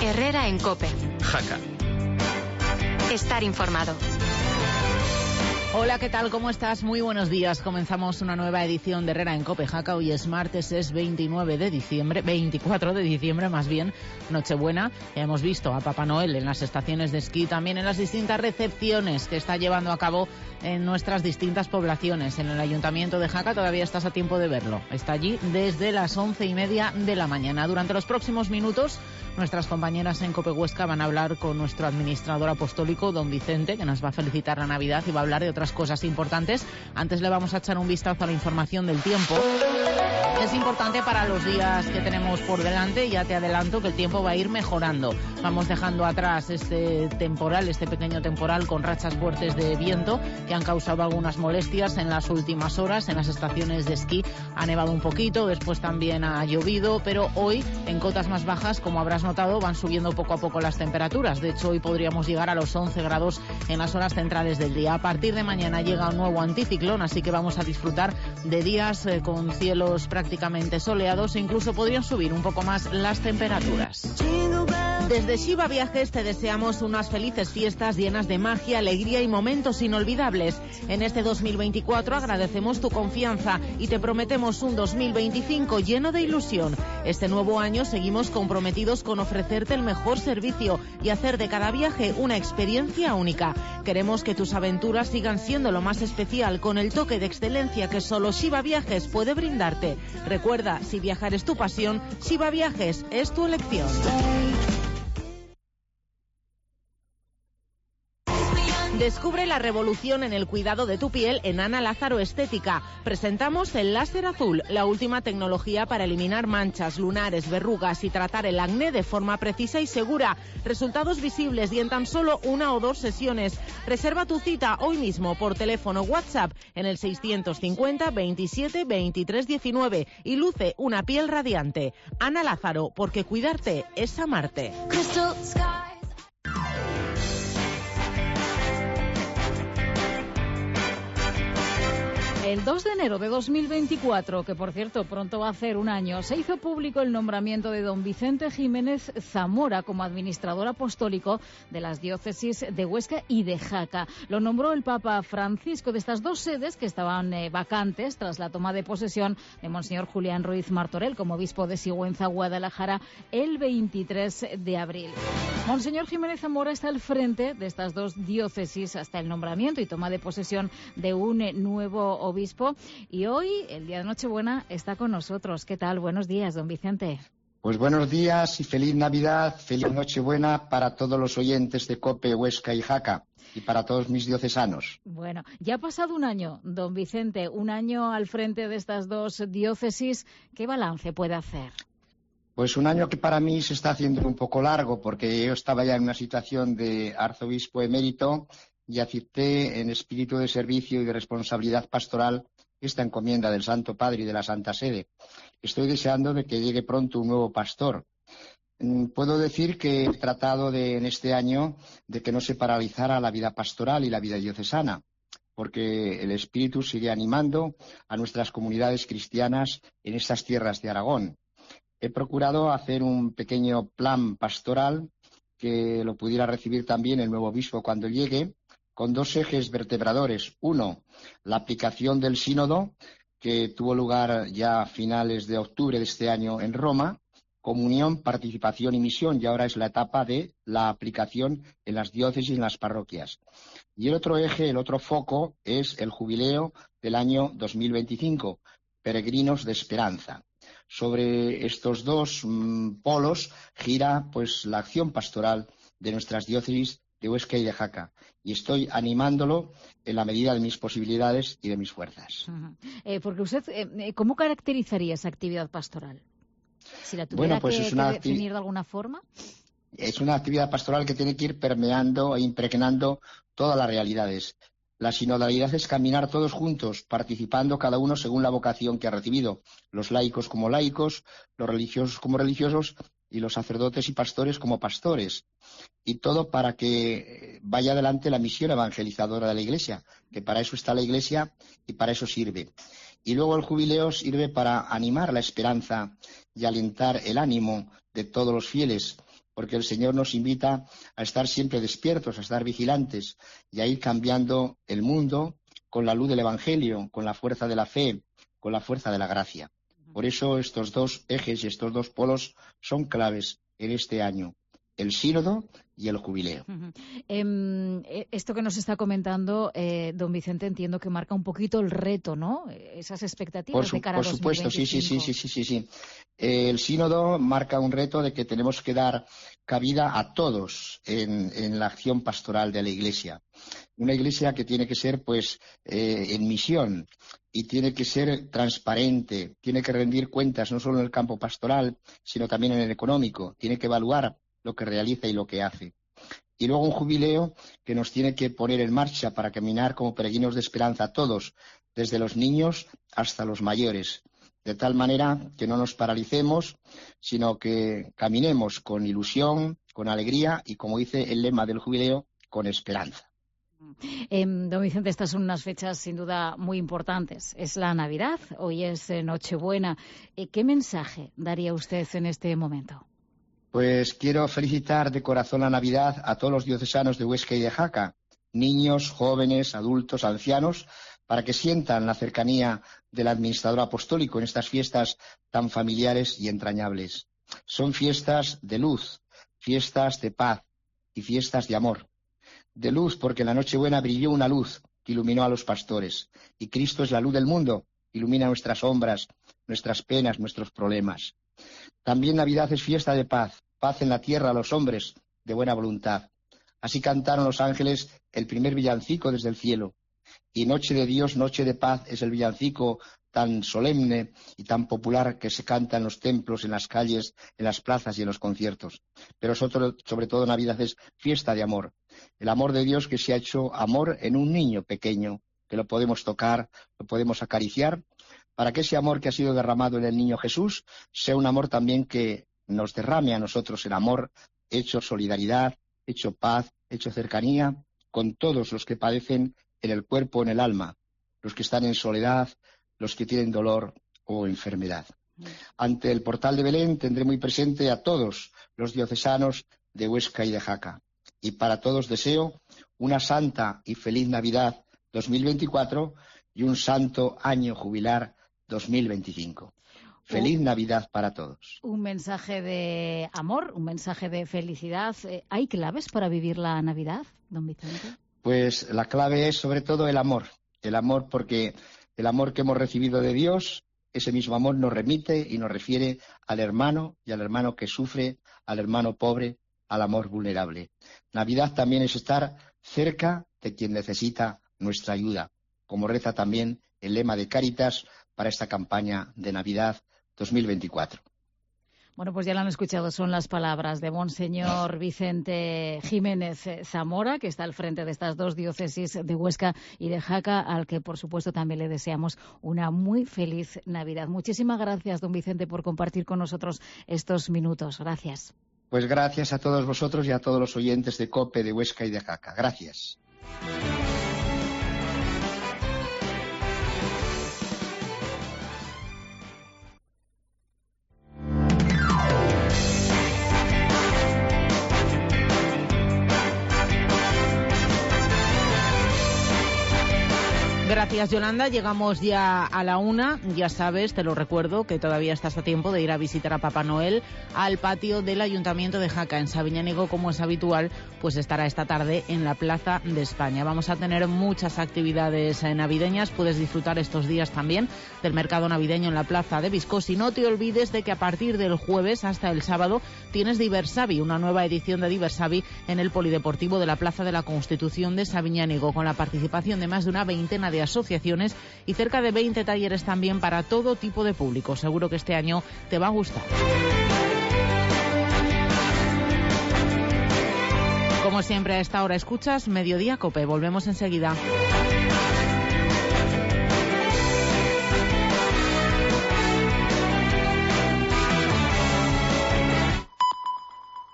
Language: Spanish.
Herrera en COPE. Jaca. Estar informado. Hola, ¿qué tal? ¿Cómo estás? Muy buenos días. Comenzamos una nueva edición de Herrera en COPE. Jaca, hoy es martes, es 24 de diciembre más bien, Nochebuena. Ya hemos visto a Papá Noel en las estaciones de esquí, también en las distintas recepciones que está llevando a cabo en nuestras distintas poblaciones. En el Ayuntamiento de Jaca todavía estás a tiempo de verlo. Está allí desde las 11:30 de la mañana. Durante los próximos minutos, nuestras compañeras en COPE Huesca van a hablar con nuestro administrador apostólico, don Vicente, que nos va a felicitar la Navidad y va a hablar de otras cosas importantes. Antes le vamos a echar un vistazo a la información del tiempo. Es importante para los días que tenemos por delante. Ya te adelanto que el tiempo va a ir mejorando. Vamos dejando atrás este temporal, este pequeño temporal con rachas fuertes de viento que han causado algunas molestias en las últimas horas. En las estaciones de esquí ha nevado un poquito, después también ha llovido, pero hoy en cotas más bajas, como habrás notado, van subiendo poco a poco las temperaturas. De hecho, hoy podríamos llegar a los 11 grados en las horas centrales del día. A partir de mañana llega un nuevo anticiclón, así que vamos a disfrutar de días con cielos prácticamente soleados e incluso podrían subir un poco más las temperaturas. Desde Shiva Viajes te deseamos unas felices fiestas llenas de magia, alegría y momentos inolvidables. En este 2024 agradecemos tu confianza y te prometemos un 2025 lleno de ilusión. Este nuevo año seguimos comprometidos con ofrecerte el mejor servicio y hacer de cada viaje una experiencia única. Queremos que tus aventuras sigan siendo lo más especial, con el toque de excelencia que solo Shiva Viajes puede brindarte. Recuerda, si viajar es tu pasión, Shiva Viajes es tu elección. Descubre la revolución en el cuidado de tu piel en Ana Lázaro Estética. Presentamos el láser azul, la última tecnología para eliminar manchas, lunares, verrugas y tratar el acné de forma precisa y segura. Resultados visibles y en tan solo 1 o 2 sesiones. Reserva tu cita hoy mismo por teléfono WhatsApp en el 650 27 23 19 y luce una piel radiante. Ana Lázaro, porque cuidarte es amarte. El 2 de enero de 2024, que por cierto pronto va a hacer un año, se hizo público el nombramiento de don Vicente Jiménez Zamora como administrador apostólico de las diócesis de Huesca y de Jaca. Lo nombró el Papa Francisco de estas dos sedes que estaban vacantes tras la toma de posesión de Monseñor Julián Ruiz Martorell como obispo de Sigüenza, Guadalajara, el 23 de abril. Monseñor Jiménez Zamora está al frente de estas dos diócesis hasta el nombramiento y toma de posesión de un nuevo obispo. Y hoy, el día de Nochebuena, está con nosotros. ¿Qué tal? Buenos días, don Vicente. Pues buenos días y feliz Navidad, feliz Nochebuena para todos los oyentes de COPE, Huesca y Jaca y para todos mis diocesanos. Bueno, ya ha pasado un año, don Vicente, un año al frente de estas dos diócesis. ¿Qué balance puede hacer? Pues un año que para mí se está haciendo un poco largo porque yo estaba ya en una situación de arzobispo emérito y acepté en espíritu de servicio y de responsabilidad pastoral esta encomienda del Santo Padre y de la Santa Sede. Estoy deseando de que llegue pronto un nuevo pastor. Puedo decir que he tratado en este año de que no se paralizara la vida pastoral y la vida diocesana, porque el Espíritu sigue animando a nuestras comunidades cristianas en estas tierras de Aragón. He procurado hacer un pequeño plan pastoral que lo pudiera recibir también el nuevo obispo cuando llegue, con 2 ejes vertebradores. Uno, la aplicación del sínodo, que tuvo lugar ya a finales de octubre de este año en Roma, comunión, participación y misión, y ahora es la etapa de la aplicación en las diócesis y en las parroquias. Y el otro eje, el otro foco, es el jubileo del año 2025, Peregrinos de Esperanza. Sobre estos dos polos gira pues la acción pastoral de nuestras diócesis de Huesca y de Jaca, y estoy animándolo en la medida de mis posibilidades y de mis fuerzas. Porque usted, ¿cómo caracterizaría esa actividad pastoral? Si la tuviera que definir de alguna forma. Es una actividad pastoral que tiene que ir permeando e impregnando todas las realidades. La sinodalidad es caminar todos juntos, participando cada uno según la vocación que ha recibido, los laicos como laicos, los religiosos como religiosos y los sacerdotes y pastores como pastores. Y todo para que vaya adelante la misión evangelizadora de la Iglesia, que para eso está la Iglesia y para eso sirve. Y luego el jubileo sirve para animar la esperanza y alentar el ánimo de todos los fieles, porque el Señor nos invita a estar siempre despiertos, a estar vigilantes y a ir cambiando el mundo con la luz del Evangelio, con la fuerza de la fe, con la fuerza de la gracia. Por eso estos dos ejes y estos dos polos son claves en este año, el sínodo y el jubileo. Esto que nos está comentando don Vicente, entiendo que marca un poquito el reto, ¿no? Esas expectativas de cara a 2025. Por supuesto, sí. El sínodo marca un reto de que tenemos que dar cabida a todos en la acción pastoral de la Iglesia. Una Iglesia que tiene que ser, en misión y tiene que ser transparente, tiene que rendir cuentas no solo en el campo pastoral, sino también en el económico, tiene que evaluar lo que realiza y lo que hace. Y luego un jubileo que nos tiene que poner en marcha para caminar como peregrinos de esperanza todos, desde los niños hasta los mayores, de tal manera que no nos paralicemos, sino que caminemos con ilusión, con alegría y, como dice el lema del jubileo, con esperanza. Don Vicente, estas son unas fechas sin duda muy importantes. Es la Navidad, hoy es Nochebuena. ¿Qué mensaje daría usted en este momento? Pues quiero felicitar de corazón la Navidad a todos los diocesanos de Huesca y de Jaca, niños, jóvenes, adultos, ancianos, para que sientan la cercanía del administrador apostólico en estas fiestas tan familiares y entrañables. Son fiestas de luz, fiestas de paz y fiestas de amor. De luz porque en la Nochebuena brilló una luz que iluminó a los pastores, y Cristo es la luz del mundo, ilumina nuestras sombras, nuestras penas, nuestros problemas. También Navidad es fiesta de paz, paz en la tierra a los hombres de buena voluntad. Así cantaron los ángeles el primer villancico desde el cielo. Y Noche de Dios, Noche de Paz es el villancico tan solemne y tan popular que se canta en los templos, en las calles, en las plazas y en los conciertos. Pero sobre todo Navidad es fiesta de amor. El amor de Dios que se ha hecho amor en un niño pequeño, que lo podemos tocar, lo podemos acariciar, para que ese amor que ha sido derramado en el niño Jesús sea un amor también que nos derrame a nosotros el amor hecho solidaridad, hecho paz, hecho cercanía con todos los que padecen en el cuerpo o en el alma, los que están en soledad, los que tienen dolor o enfermedad. Ante el portal de Belén tendré muy presente a todos los diocesanos de Huesca y de Jaca. Y para todos deseo una santa y feliz Navidad 2024 y un santo año jubilar 2025. Feliz Navidad para todos. Un mensaje de amor, un mensaje de felicidad. ¿Hay claves para vivir la Navidad, don Vicente? Pues la clave es sobre todo el amor porque el amor que hemos recibido de Dios, ese mismo amor nos remite y nos refiere al hermano y al hermano que sufre, al hermano pobre, al amor vulnerable. Navidad también es estar cerca de quien necesita nuestra ayuda, como reza también el lema de Cáritas para esta campaña de Navidad 2024. Bueno, pues ya lo han escuchado, son las palabras de Monseñor Vicente Jiménez Zamora, que está al frente de estas dos diócesis de Huesca y de Jaca, al que por supuesto también le deseamos una muy feliz Navidad. Muchísimas gracias, don Vicente, por compartir con nosotros estos minutos. Gracias. Pues gracias a todos vosotros y a todos los oyentes de COPE, de Huesca y de Jaca. Gracias. Gracias, Yolanda. Llegamos ya a la 1. Ya sabes, te lo recuerdo, que todavía estás a tiempo de ir a visitar a Papá Noel al patio del Ayuntamiento de Jaca. En Sabiñánigo, como es habitual, pues estará esta tarde en la Plaza de España. Vamos a tener muchas actividades navideñas. Puedes disfrutar estos días también del mercado navideño en la Plaza de Viscos. Y no te olvides de que a partir del jueves hasta el sábado tienes Diversavi, una nueva edición de Diversavi en el Polideportivo de la Plaza de la Constitución de Sabiñánigo, con la participación de más de una veintena de asociaciones y cerca de 20 talleres también para todo tipo de público. Seguro que este año te va a gustar. Como siempre, a esta hora escuchas Mediodía COPE. Volvemos enseguida.